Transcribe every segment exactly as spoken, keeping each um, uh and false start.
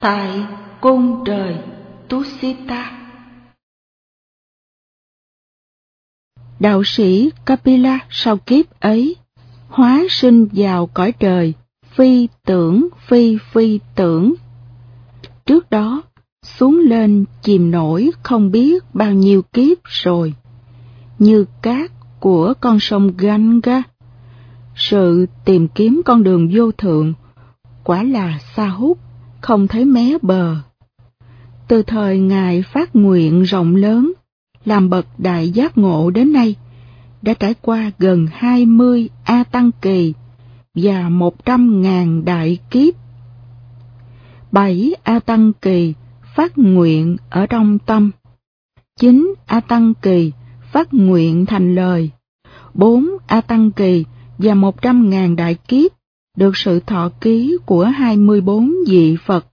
tại cung trời Tushita. Đạo sĩ Kapila sau kiếp ấy hóa sinh vào cõi trời phi tưởng phi phi tưởng. Trước đó xuống lên chìm nổi không biết bao nhiêu kiếp rồi, như cát của con sông Ganga. Sự tìm kiếm con đường vô thượng quả là xa hút, không thấy mé bờ. Từ thời Ngài phát nguyện rộng lớn, làm bậc đại giác ngộ đến nay, đã trải qua gần hai mươi A Tăng kỳ và một trăm ngàn đại kiếp. Bảy A Tăng kỳ phát nguyện ở trong tâm, chín A Tăng kỳ phát nguyện thành lời, bốn A Tăng kỳ và một trăm ngàn đại kiếp được sự thọ ký của hai mươi bốn vị Phật.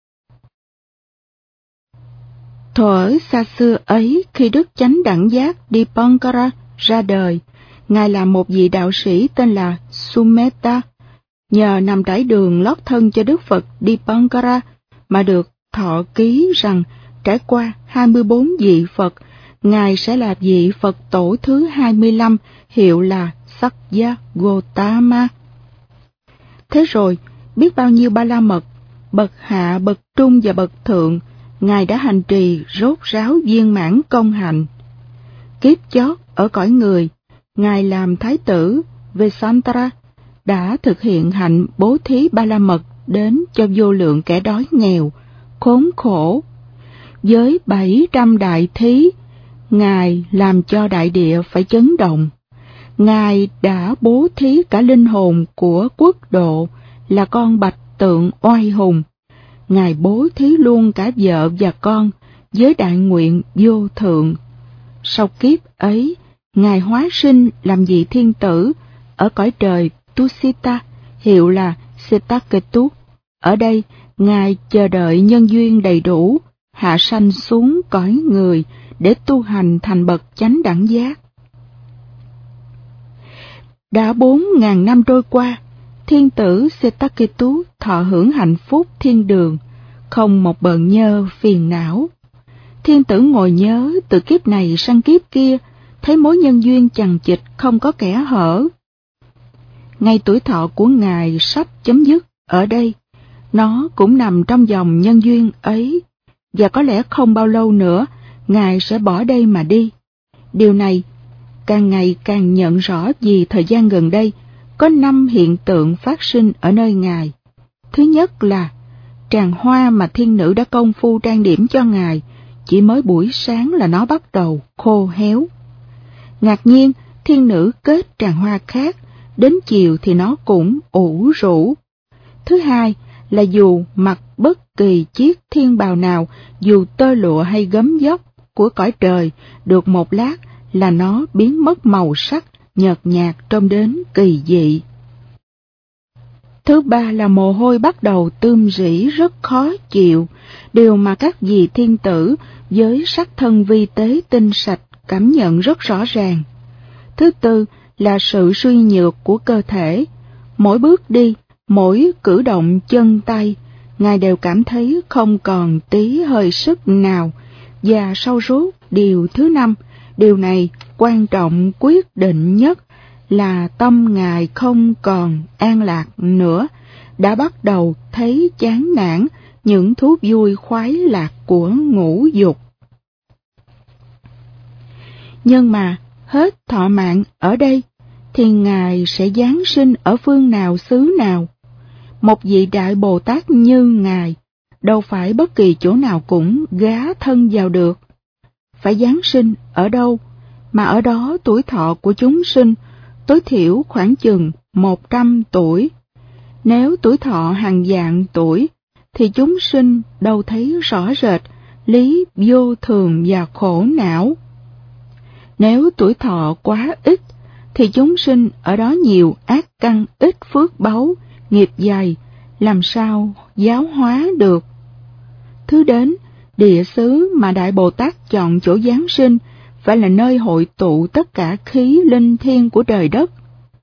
Thuở xa xưa ấy, khi Đức Chánh Đẳng Giác Dipankara ra đời, Ngài là một vị đạo sĩ tên là Sumedha, nhờ nằm trải đường lót thân cho Đức Phật Dipankara mà được thọ ký rằng trải qua hai mươi bốn vị Phật, Ngài sẽ là vị Phật tổ thứ hai mươi lăm, hiệu là Sakya Gotama. Thế rồi, biết bao nhiêu ba la mật, bậc hạ, bậc trung và bậc thượng, Ngài đã hành trì rốt ráo viên mãn công hạnh. Kiếp chót ở cõi người, Ngài làm Thái tử Vesantara đã thực hiện hạnh bố thí ba la mật đến cho vô lượng kẻ đói nghèo, khốn khổ. Với bảy trăm đại thí, Ngài làm cho đại địa phải chấn động. Ngài đã bố thí cả linh hồn của quốc độ là con bạch tượng oai hùng. Ngài bố thí luôn cả vợ và con với đại nguyện vô thượng. Sau kiếp ấy, Ngài hóa sinh làm vị thiên tử ở cõi trời Tushita, hiệu là Setaketu. Ở đây, Ngài chờ đợi nhân duyên đầy đủ, hạ sanh xuống cõi người để tu hành thành bậc chánh đẳng giác. Đã bốn ngàn năm trôi qua, thiên tử Setaketu thọ hưởng hạnh phúc thiên đường, không một bận nhơ phiền não. Thiên tử ngồi nhớ từ kiếp này sang kiếp kia, thấy mối nhân duyên chằng chịt không có kẽ hở. Ngay tuổi thọ của Ngài sắp chấm dứt ở đây, nó cũng nằm trong dòng nhân duyên ấy, và có lẽ không bao lâu nữa, Ngài sẽ bỏ đây mà đi. Điều này càng ngày càng nhận rõ vì thời gian gần đây, có năm hiện tượng phát sinh ở nơi Ngài. Thứ nhất là, tràng hoa mà thiên nữ đã công phu trang điểm cho Ngài, chỉ mới buổi sáng là nó bắt đầu khô héo. Ngạc nhiên, thiên nữ kết tràng hoa khác, đến chiều thì nó cũng ủ rũ. Thứ hai là dù mặc bất kỳ chiếc thiên bào nào, dù tơ lụa hay gấm vóc của cõi trời, được một lát là nó biến mất màu sắc, nhợt nhạt trông đến kỳ dị. Thứ ba là mồ hôi bắt đầu tươm rỉ rất khó chịu, điều mà các vị thiên tử với sắc thân vi tế tinh sạch cảm nhận rất rõ ràng. Thứ tư là sự suy nhược của cơ thể. Mỗi bước đi, mỗi cử động chân tay, Ngài đều cảm thấy không còn tí hơi sức nào. Và sau rốt điều thứ năm, điều này quan trọng quyết định nhất là tâm Ngài không còn an lạc nữa, đã bắt đầu thấy chán nản những thú vui khoái lạc của ngũ dục. Nhưng mà hết thọ mạng ở đây, thì Ngài sẽ giáng sinh ở phương nào xứ nào? Một vị Đại Bồ Tát như Ngài, đâu phải bất kỳ chỗ nào cũng gá thân vào được. Phải giáng sinh ở đâu? Mà ở đó tuổi thọ của chúng sinh tối thiểu khoảng chừng một trăm tuổi. Nếu tuổi thọ hàng vạn tuổi, thì chúng sinh đâu thấy rõ rệt lý vô thường và khổ não. Nếu tuổi thọ quá ít, thì chúng sinh ở đó nhiều ác căn, ít phước báu, nghiệp dày, làm sao giáo hóa được. Thứ đến, địa xứ mà Đại Bồ Tát chọn chỗ giáng sinh phải là nơi hội tụ tất cả khí linh thiêng của trời đất.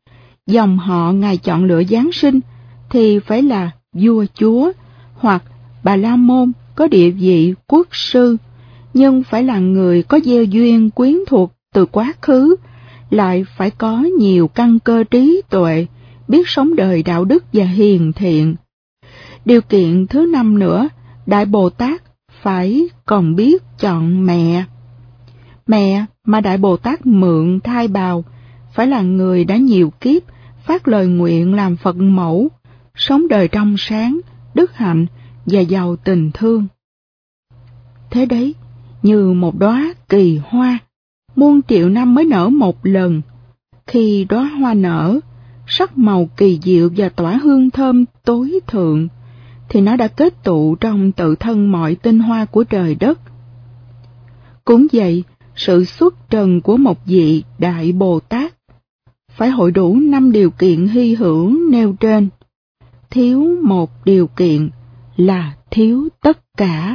Dòng họ Ngài chọn lựa giáng sinh thì phải là vua chúa hoặc Bà La Môn có địa vị quốc sư, nhưng phải là người có gieo duyên quyến thuộc từ quá khứ, lại phải có nhiều căn cơ trí tuệ, biết sống đời đạo đức và hiền thiện. Điều kiện thứ năm nữa, Đại Bồ Tát phải còn biết chọn mẹ. Mẹ mà Đại Bồ Tát mượn thai bào phải là người đã nhiều kiếp phát lời nguyện làm Phật mẫu, sống đời trong sáng, đức hạnh và giàu tình thương. Thế đấy, như một đóa kỳ hoa, muôn triệu năm mới nở một lần. Khi đóa hoa nở, sắc màu kỳ diệu và tỏa hương thơm tối thượng, thì nó đã kết tụ trong tự thân mọi tinh hoa của trời đất. Cũng vậy, sự xuất trần của một vị Đại Bồ Tát phải hội đủ năm điều kiện hy hữu nêu trên. Thiếu một điều kiện là thiếu tất cả.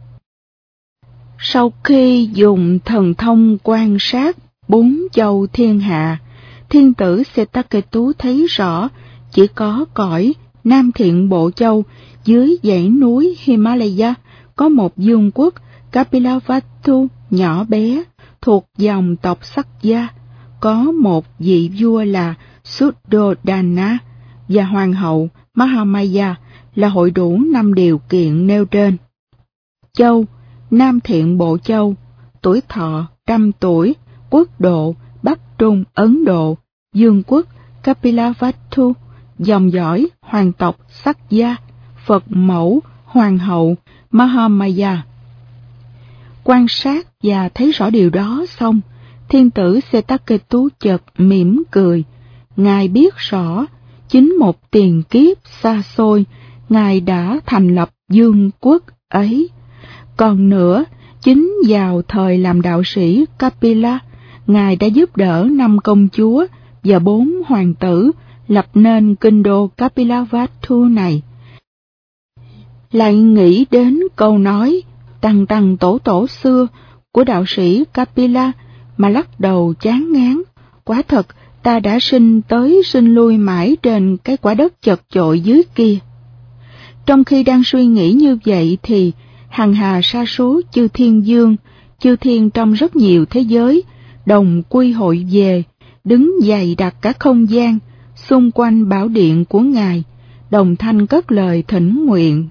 Sau khi dùng thần thông quan sát bốn châu thiên hạ, thiên tử Setaketu thấy rõ chỉ có cõi Nam Thiện Bộ Châu dưới dãy núi Himalaya có một vương quốc Kapilavatthu nhỏ bé thuộc dòng tộc Sakya, có một vị vua là Suddhodana và hoàng hậu Mahamaya là hội đủ năm điều kiện nêu trên. Châu: Nam Thiện Bộ Châu, tuổi thọ trăm tuổi, quốc độ Bắc Trung Ấn Độ, vương quốc Kapilavatthu, dòng dõi hoàng tộc Sakya, Phật mẫu hoàng hậu Mahamaya. Quan sát và thấy rõ điều đó xong, thiên tử Setaketu chợt mỉm cười. Ngài biết rõ, chính một tiền kiếp xa xôi, Ngài đã thành lập vương quốc ấy. Còn nữa, chính vào thời làm đạo sĩ Kapila, Ngài đã giúp đỡ năm công chúa và bốn hoàng tử lập nên kinh đô Kapilavatthu này. Lại nghĩ đến câu nói Tằng tằng tổ tổ xưa của đạo sĩ Kapila mà lắc đầu chán ngán. Quả thật, ta đã sinh tới sinh lui mãi trên cái quả đất chật chội dưới kia. Trong khi đang suy nghĩ như vậy thì hằng hà sa số chư thiên vương, chư thiên trong rất nhiều thế giới, đồng quy hội về, đứng dày đặc cả không gian, xung quanh bảo điện của Ngài, đồng thanh cất lời thỉnh nguyện.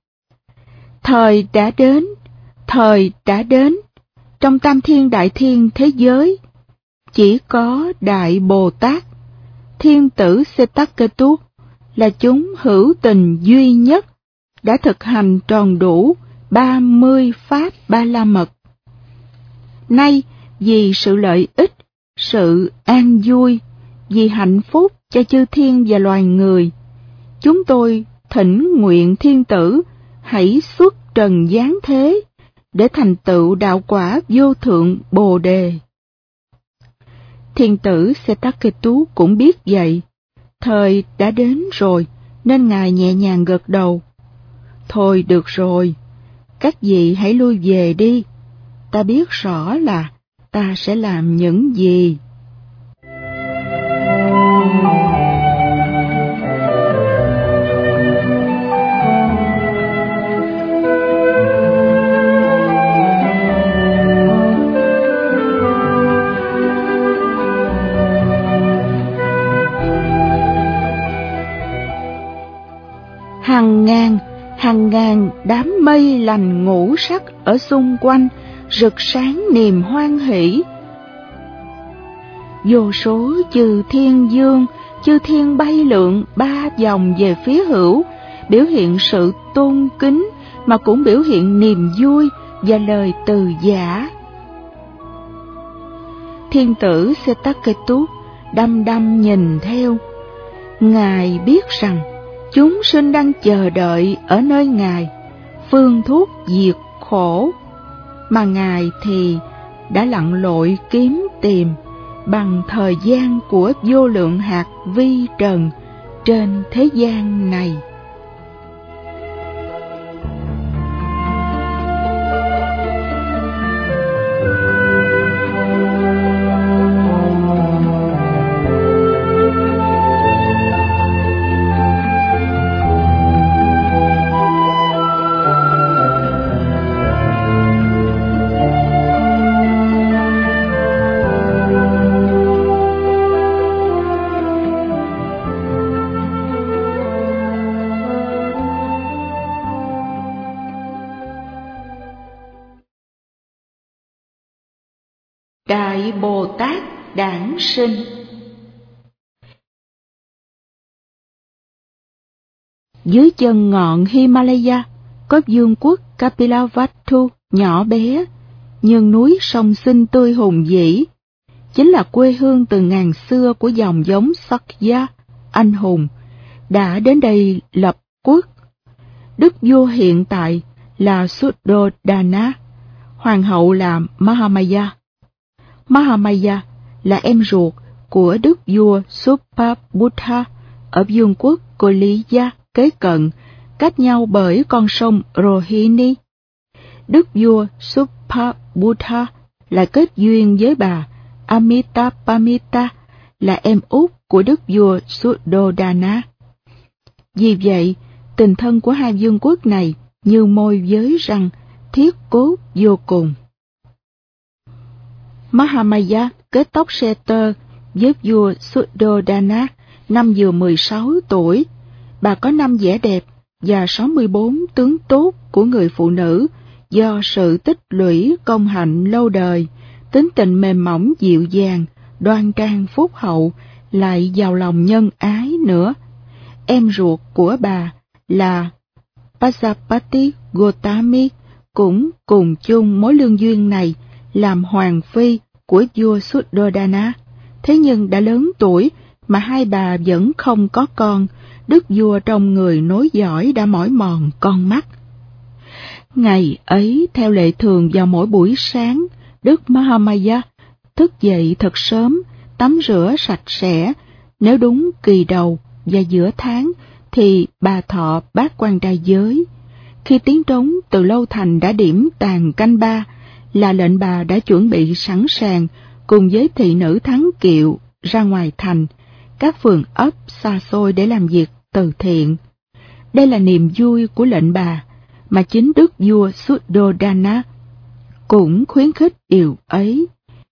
Thời đã đến, thời đã đến, trong tam thiên đại thiên thế giới, chỉ có Đại Bồ Tát, thiên tử Setaketu là chúng hữu tình duy nhất, đã thực hành tròn đủ ba mươi pháp ba la mật. Nay, vì sự lợi ích, sự an vui, vì hạnh phúc cho chư thiên và loài người, chúng tôi thỉnh nguyện thiên tử hãy xuất trần giáng thế để thành tựu đạo quả vô thượng Bồ Đề. Thiên tử Setaketu cũng biết vậy, thời đã đến rồi nên Ngài nhẹ nhàng gật đầu. Thôi được rồi, các vị hãy lui về đi, ta biết rõ là ta sẽ làm những gì. Hàng ngàn, hàng ngàn đám mây lành ngũ sắc ở xung quanh rực sáng niềm hoan hỷ. Vô số chư thiên vương, chư thiên bay lượn ba vòng về phía hữu, biểu hiện sự tôn kính mà cũng biểu hiện niềm vui và lời từ giả. Thiên tử Setaketu đăm đăm nhìn theo. Ngài biết rằng chúng sinh đang chờ đợi ở nơi Ngài phương thuốc diệt khổ, mà Ngài thì đã lặn lội kiếm tìm bằng thời gian của vô lượng hạt vi trần trên thế gian này. Đại Bồ Tát đản sinh. Dưới chân ngọn Himalaya có vương quốc Kapilavatthu nhỏ bé, nhưng núi sông xinh tươi hùng vĩ, chính là quê hương từ ngàn xưa của dòng giống Sakya, anh hùng, đã đến đây lập quốc. Đức vua hiện tại là Suddhodana, hoàng hậu là Mahamaya. Mahamaya là em ruột của đức vua Subhabuddha ở vương quốc Koliya kế cận, cách nhau bởi con sông Rohini. Đức vua Subhabuddha lại kết duyên với bà Amitabhamita, là em út của đức vua Suddhodana. Vì vậy, tình thân của hai vương quốc này như môi với răng, thiết cốt vô cùng. Mahamaya kết tóc xe tơ với vua Suddhodana năm vừa mười sáu tuổi. Bà có năm vẻ đẹp và sáu mươi bốn tướng tốt của người phụ nữ do sự tích lũy công hạnh lâu đời, tính tình mềm mỏng dịu dàng, đoan trang phúc hậu, lại giàu lòng nhân ái nữa. Em ruột của bà là Pajapati Gotami cũng cùng chung mối lương duyên này, làm hoàng phi của vua Suddhodana. Thế nhưng đã lớn tuổi mà hai bà vẫn không có con, đức vua trong người nối dõi đã mỏi mòn con mắt. Ngày ấy, theo lệ thường vào mỗi buổi sáng, đức Mahamaya thức dậy thật sớm, tắm rửa sạch sẽ. Nếu đúng kỳ đầu và giữa tháng thì bà thọ bát quan trai giới. Khi tiếng trống từ lâu thành đã điểm tàn canh ba, là lệnh bà đã chuẩn bị sẵn sàng cùng với thị nữ thắng kiệu ra ngoài thành, các phường ấp xa xôi để làm việc từ thiện. Đây là niềm vui của lệnh bà, mà chính đức vua Suddhodana cũng khuyến khích điều ấy.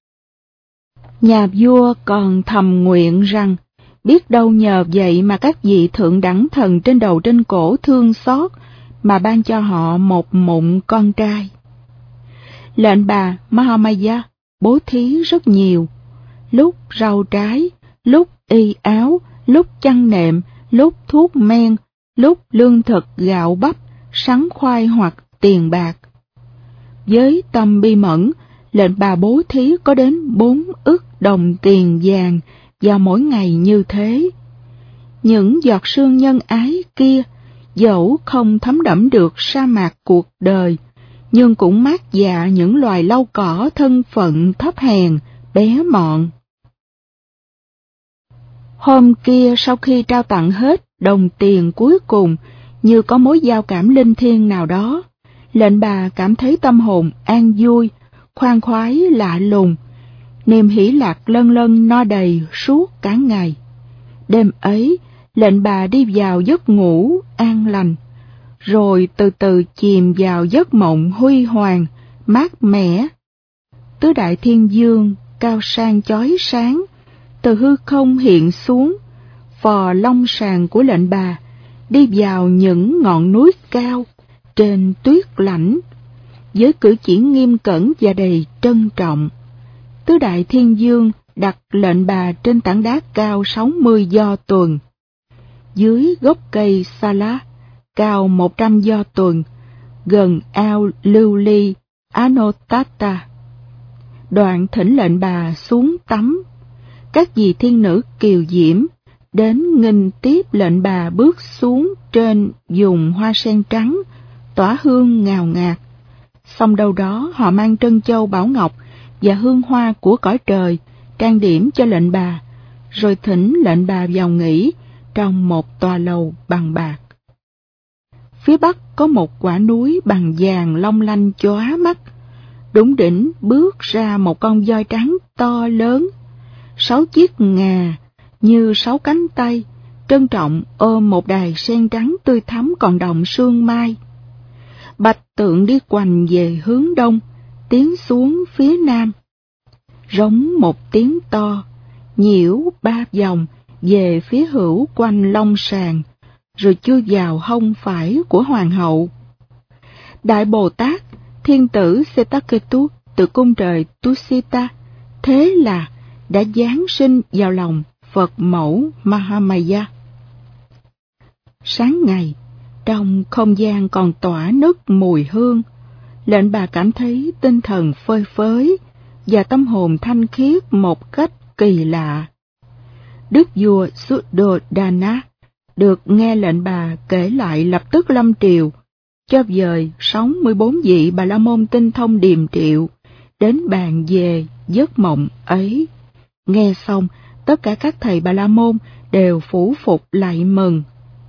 Nhà vua còn thầm nguyện rằng, biết đâu nhờ vậy mà các vị thượng đẳng thần trên đầu trên cổ thương xót mà ban cho họ một mụn con trai. Lệnh bà Mahamaya bố thí rất nhiều, lúc rau trái, lúc y áo, lúc chăn nệm, lúc thuốc men, lúc lương thực gạo bắp, sắn khoai hoặc tiền bạc. Với tâm bi mẫn, lệnh bà bố thí có đến bốn ức đồng tiền vàng vào mỗi ngày như thế. Những giọt sương nhân ái kia, dẫu không thấm đẫm được sa mạc cuộc đời, nhưng cũng mát dạ những loài lau cỏ thân phận thấp hèn, bé mọn. Hôm kia sau khi trao tặng hết đồng tiền cuối cùng, như có mối giao cảm linh thiêng nào đó, lệnh bà cảm thấy tâm hồn an vui, khoan khoái lạ lùng, niềm hỷ lạc lân lân no đầy suốt cả ngày. Đêm ấy, lệnh bà đi vào giấc ngủ an lành, rồi từ từ chìm vào giấc mộng huy hoàng, mát mẻ. Tứ đại thiên dương cao sang chói sáng từ hư không hiện xuống, phò long sàng của lệnh bà đi vào những ngọn núi cao trên tuyết lãnh, với cử chỉ nghiêm cẩn và đầy trân trọng. Tứ đại thiên dương đặt lệnh bà trên tảng đá cao sáu mươi do tuần, dưới gốc cây Sala cao một trăm do tuần, gần ao lưu ly Anotatta. Đoạn thỉnh lệnh bà xuống tắm. Các vị thiên nữ kiều diễm đến nghênh tiếp lệnh bà bước xuống trên vùng hoa sen trắng, tỏa hương ngào ngạt. Xong đâu đó họ mang trân châu bảo ngọc và hương hoa của cõi trời trang điểm cho lệnh bà, rồi thỉnh lệnh bà vào nghỉ trong một tòa lầu bằng bạc. Phía bắc có một quả núi bằng vàng long lanh chóa mắt, đúng đỉnh bước ra một con voi trắng to lớn, sáu chiếc ngà như sáu cánh tay, trân trọng ôm một đài sen trắng tươi thắm còn đọng sương mai. Bạch tượng đi quanh về hướng đông, tiến xuống phía nam. Rống một tiếng to, nhiễu ba vòng về phía hữu quanh long sàng, rồi chui vào hông phải của hoàng hậu. Đại Bồ Tát, thiên tử Setaketu từ cung trời Tusita, thế là đã giáng sinh vào lòng Phật mẫu Mahamaya. Sáng ngày, trong không gian còn tỏa nức mùi hương, lệnh bà cảm thấy tinh thần phơi phới và tâm hồn thanh khiết một cách kỳ lạ. Đức vua Suddhodana được nghe lệnh bà kể lại lập tức lâm triều, cho dời sáu mươi bốn vị Bà La Môn tinh thông điềm triệu đến bàn về giấc mộng ấy. Nghe xong, tất cả các thầy Bà La Môn đều phủ phục lạy mừng.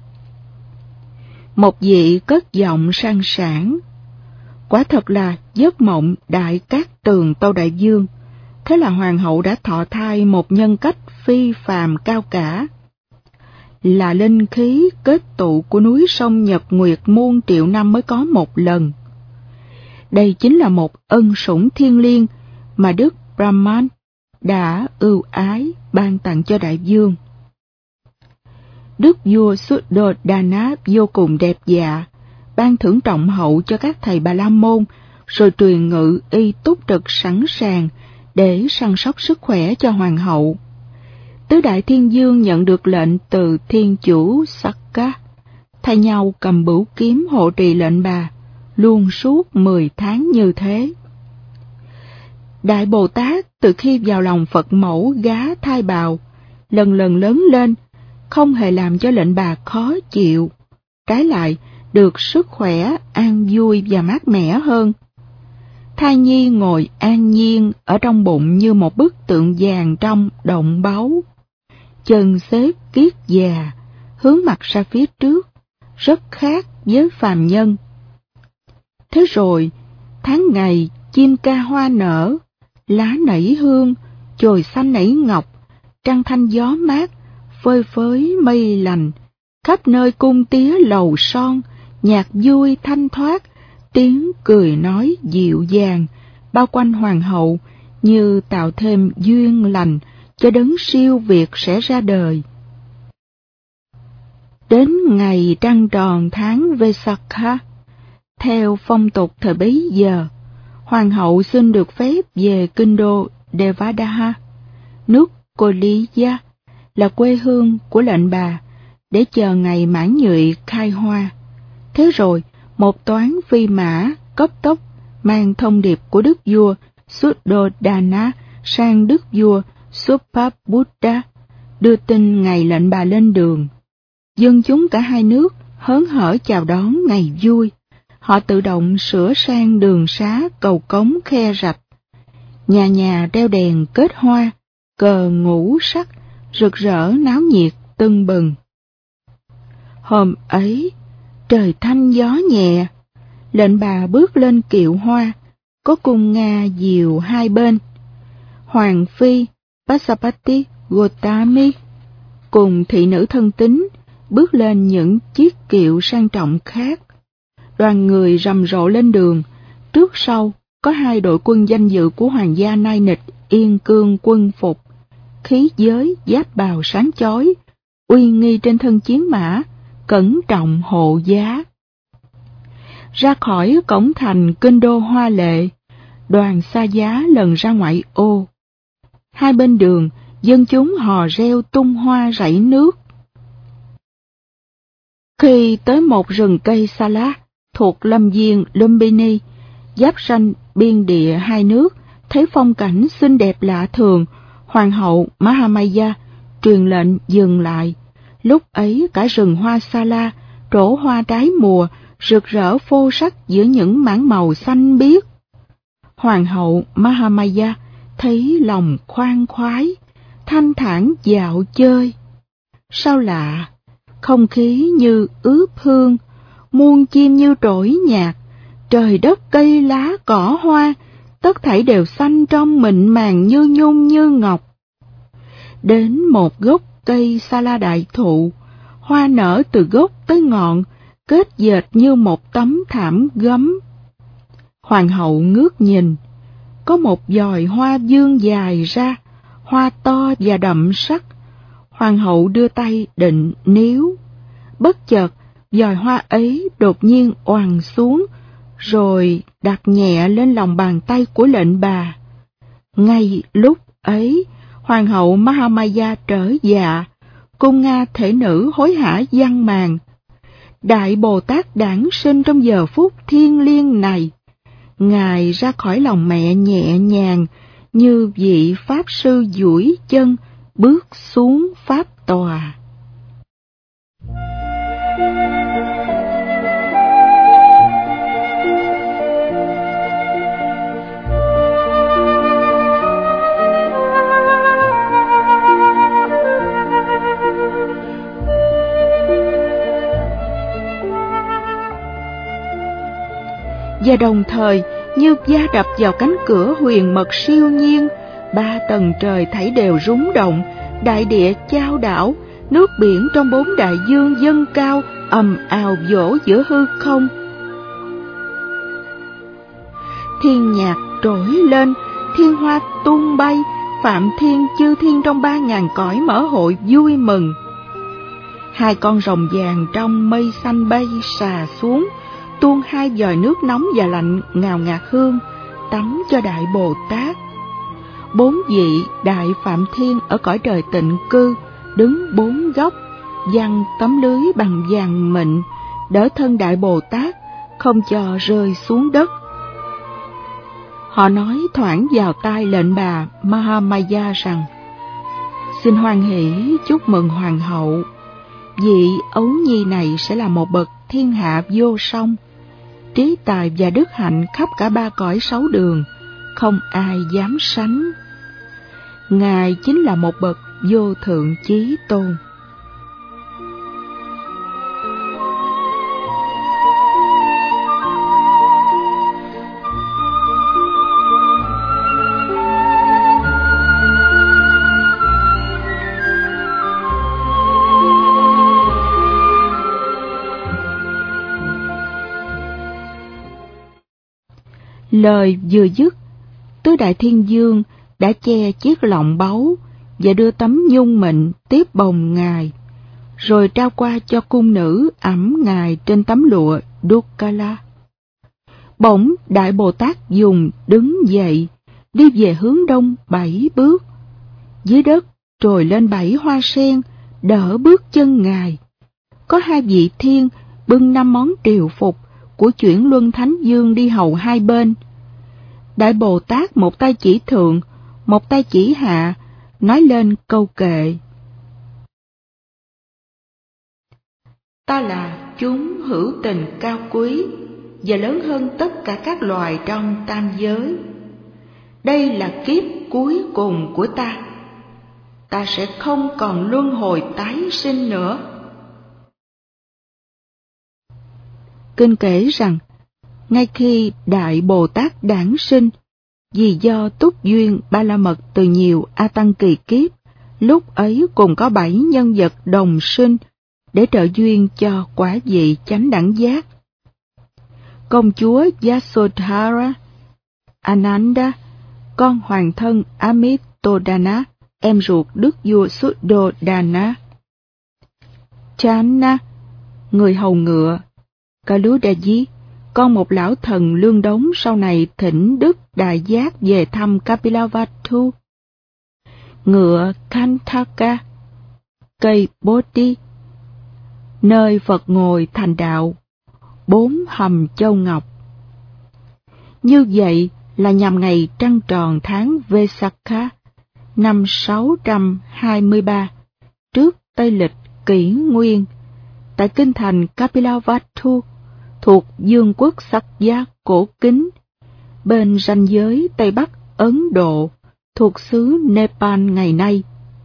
Một vị cất giọng sang sảng: quả thật là giấc mộng đại cát tường Tâu Đại Dương. Thế là hoàng hậu đã thọ thai một nhân cách phi phàm cao cả, là linh khí kết tụ của núi sông Nhật Nguyệt muôn triệu năm mới có một lần. Đây chính là một ân sủng thiêng liêng mà Đức Brahman đã ưu ái ban tặng cho đại vương. Đức vua Suddhodana vô cùng đẹp dạ, ban thưởng trọng hậu cho các thầy Bà La Môn, rồi truyền ngự y túc trực sẵn sàng để săn sóc sức khỏe cho hoàng hậu. Tứ đại thiên dương nhận được lệnh từ thiên chủ Sakka, thay nhau cầm bửu kiếm hộ trì lệnh bà, luôn suốt mười tháng như thế. Đại Bồ Tát từ khi vào lòng Phật mẫu gá thai bào, lần lần lớn lên, không hề làm cho lệnh bà khó chịu, trái lại được sức khỏe, an vui và mát mẻ hơn. Thai nhi ngồi an nhiên ở trong bụng như một bức tượng vàng trong động báu, chân xếp kiết già, hướng mặt ra phía trước, rất khác với phàm nhân. Thế rồi, tháng ngày chim ca hoa nở, lá nảy hương, chồi xanh nảy ngọc, trăng thanh gió mát, phơi phới mây lành, khắp nơi cung tía lầu son, nhạc vui thanh thoát, tiếng cười nói dịu dàng, bao quanh hoàng hậu như tạo thêm duyên lành cho đấng siêu việt sẽ ra đời. Đến ngày trăng tròn tháng Vesakha, theo phong tục thời bấy giờ, hoàng hậu xin được phép về kinh đô Devadaha, nước Koliya, là quê hương của lệnh bà, để chờ ngày mãn nhụy khai hoa. Thế rồi, một toán phi mã cấp tốc mang thông điệp của đức vua Suddhodana sang đức vua Subhabuddha, đưa tin ngày lệnh bà lên đường. Dân chúng cả hai nước hớn hở chào đón ngày vui. Họ tự động sửa sang đường xá, cầu cống, khe rạch. Nhà nhà đeo đèn kết hoa, cờ ngũ sắc, rực rỡ náo nhiệt tưng bừng. Hôm ấy, trời thanh gió nhẹ, lệnh bà bước lên kiệu hoa, có cung Nga diều hai bên. Hoàng phi Pasapati Gotami cùng thị nữ thân tín bước lên những chiếc kiệu sang trọng khác. Đoàn người rầm rộ lên đường, trước sau có hai đội quân danh dự của hoàng gia nai nịch yên cương quân phục, khí giới giáp bào sáng chói, uy nghi trên thân chiến mã, cẩn trọng hộ giá. Ra khỏi cổng thành kinh đô hoa lệ, đoàn xa giá lần ra ngoại ô. Hai bên đường, dân chúng hò reo tung hoa rảy nước. Khi tới một rừng cây sa lá thuộc lâm viên Lumbini, giáp ranh biên địa hai nước, thấy phong cảnh xinh đẹp lạ thường, hoàng hậu Mahamaya truyền lệnh dừng lại. Lúc ấy cả rừng hoa sa la trổ hoa trái mùa, rực rỡ phô sắc giữa những mảng màu xanh biếc. Hoàng hậu Mahamaya thấy lòng khoan khoái, thanh thản dạo chơi. Sao lạ, không khí như ướp hương, muôn chim như trỗi nhạc, trời đất cây lá cỏ hoa, tất thảy đều xanh trong mịn màng như nhung như ngọc. Đến một gốc cây sa la đại thụ, hoa nở từ gốc tới ngọn, kết dệt như một tấm thảm gấm. Hoàng hậu ngước nhìn, có một giòi hoa vươn dài ra, hoa to và đậm sắc. Hoàng hậu đưa tay định níu, bất chợt giòi hoa ấy đột nhiên oằn xuống, rồi đặt nhẹ lên lòng bàn tay của lệnh bà. Ngay lúc ấy, Hoàng hậu Mahamaya trở dạ, cung Nga thể nữ hối hả giăng màn. Đại Bồ Tát đản sinh trong giờ phút thiêng liêng này. Ngài ra khỏi lòng mẹ nhẹ nhàng, như vị Pháp sư duỗi chân, bước xuống Pháp tòa. Và đồng thời, như va đập vào cánh cửa huyền mật siêu nhiên, ba tầng trời thảy đều rúng động, đại địa chao đảo, nước biển trong bốn đại dương dâng cao, ầm ào vỗ giữa hư không. Thiên nhạc trỗi lên, thiên hoa tung bay, phạm thiên chư thiên trong ba ngàn cõi mở hội vui mừng. Hai con rồng vàng trong mây xanh bay xà xuống, tuôn hai vòi nước nóng và lạnh ngào ngạt hương, tắm cho Đại Bồ Tát. Bốn vị Đại Phạm Thiên ở cõi trời tịnh cư, đứng bốn góc, giăng tấm lưới bằng vàng mịn, đỡ thân Đại Bồ Tát, không cho rơi xuống đất. Họ nói thoảng vào tai lệnh bà Mahamaya rằng: xin hoan hỷ chúc mừng Hoàng hậu, vị ấu nhi này sẽ là một bậc thiên hạ vô song, trí tài và đức hạnh khắp cả ba cõi sáu đường, không ai dám sánh. Ngài chính là một bậc vô thượng chí tôn. Lời vừa dứt, Tứ Đại Thiên Dương đã che chiếc lọng báu và đưa tấm nhung mịn tiếp bồng Ngài, rồi trao qua cho cung nữ ẵm Ngài trên tấm lụa Dukkala. Bỗng Đại Bồ Tát dùng đứng dậy, đi về hướng đông bảy bước. Dưới đất trồi lên bảy hoa sen, đỡ bước chân Ngài. Có hai vị thiên bưng năm món triều phục của Chuyển Luân Thánh Dương đi hầu hai bên. Đại Bồ Tát một tay chỉ thượng, một tay chỉ hạ, nói lên câu kệ: ta là chúng hữu tình cao quý và lớn hơn tất cả các loài trong tam giới. Đây là kiếp cuối cùng của ta. Ta sẽ không còn luân hồi tái sinh nữa. Kinh kể rằng, ngay khi Đại Bồ Tát đản sinh, vì do túc duyên ba la mật từ nhiều A Tăng kỳ kiếp, lúc ấy cùng có bảy nhân vật đồng sinh để trợ duyên cho quả vị chánh đẳng giác. Công chúa Yasodhara, Ananda, con hoàng thân Amitodana, em ruột đức vua Suddhodana, Channa, người hầu ngựa, Kaludaji, con một lão thần lương đống sau này thỉnh Đức Đại Giác về thăm Kapilavatthu, ngựa Kantaka, cây Bodhi, nơi Phật ngồi thành đạo, bốn hầm châu ngọc. Như vậy là nhằm ngày trăng tròn tháng Vesakha, năm sáu trăm hai mươi ba, trước Tây Lịch Kỷ Nguyên, tại kinh thành Kapilavatthu, thuộc vương quốc Sắc Giác cổ kính, bên ranh giới Tây Bắc Ấn Độ, thuộc xứ Nepal ngày nay.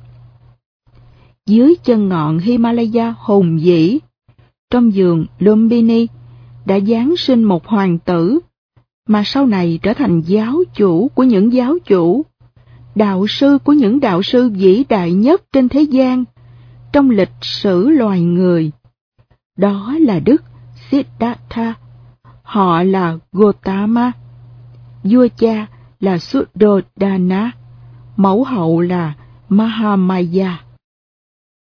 Dưới chân ngọn Himalaya hùng vĩ, trong vườn Lumbini, đã giáng sinh một hoàng tử, mà sau này trở thành giáo chủ của những giáo chủ, đạo sư của những đạo sư vĩ đại nhất trên thế gian, trong lịch sử loài người. Đó là Đức Siddhartha, họ là Gotama, vua cha là Suddhodana, mẫu hậu là Mahamaya.